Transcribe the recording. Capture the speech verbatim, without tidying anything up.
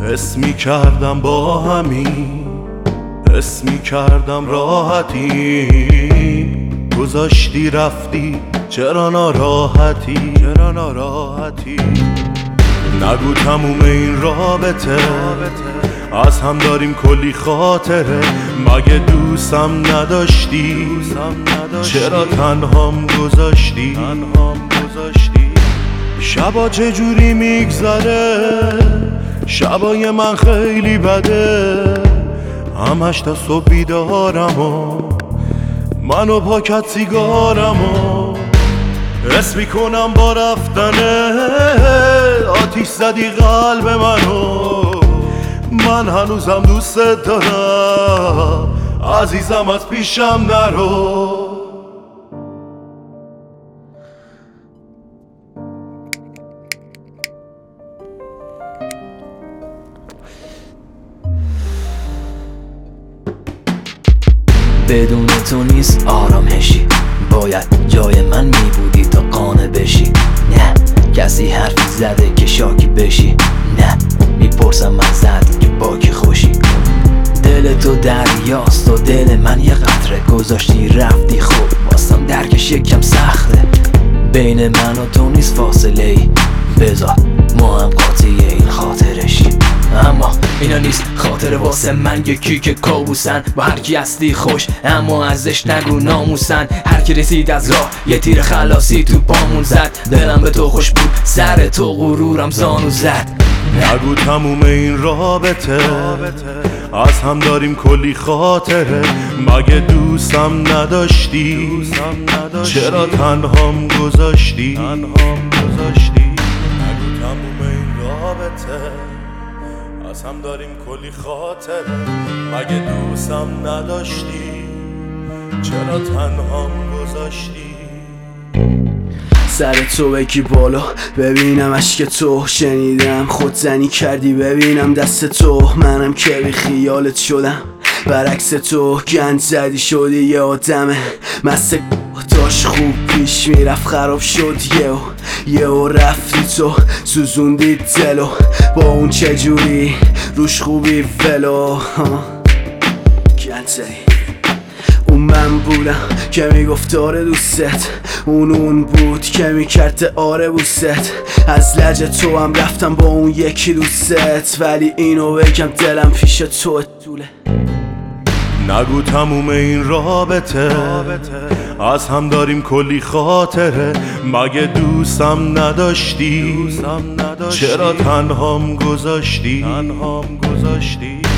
حس می کردم با همین، حس می کردم راحتی، گذاشتی رفتی چرا ناراحتی، چرا ناراحتی. نگو تموم این رابطه، از هم داریم کلی خاطره. مگه دوستم نداشتی، چرا تنهام گذاشتی، شبا چجوری میگذره، شبای من خیلی بده، همش تا صبح بیدارم و منو پاکت سیگارم و حس میکنم با رفتنه آتیش زدی قلب منو. من هنوزم دوست دارم عزیزم، از پیشم نرو. بدون تو نیست آرامشی، باید جای من میبودی تا قانع بشی. نه کسی حرفی زده که شاکی بشی، نه میپرسم من زدی که با کی خوشی. دل تو دریاست و دل من یه قطره، گذاشتی رفتی خوب واسم درکش یکم سخته. بین من و تو نیست فاصله ای، بذار ما هم قاطی این خاطرشی. اما اینا نیست خاطره واسه من، یکی که کابوسن با هر کی هستی خوش اما ازش نگو ناموسن. هر کی رسید از راه یه تیر خلاصی تو پامون زد، دلم به تو خوش بود سر تو غرورم زانو زد. نگو تموم این رابطه، از هم داریم کلی خاطره. مگه دوستم نداشتی، چرا تنهام گذاشتی، نگو تموم این رابطه، از هم داریم کلی خاطره. مگه دوستم نداشتی، چرا تنهام گذاشتی. سر تو بکی بالا ببینم اشک تو، شنیدم خودزنی کردی ببینم دست تو. منم که بی خیالت شدم برعکس تو، گند زدی شدی یه آدمه مست داشت خوب پیش میرفت خراب شد یهو یهو رفتی تو سوزوندی دلو. با اون چجوری روش خوبی ولو گند زدی. اون من بودم که میگفت آره دوستت، اون اون بود که میکرد آره بوست. از لج تو هم رفتم با اون یکی دوستت، ولی اینو بگم دلم پیش تو طوله. نگو تموم این رابطه، از هم داریم کلی خاطره. مگه دوستم نداشتی، چرا تنهام گذاشتی،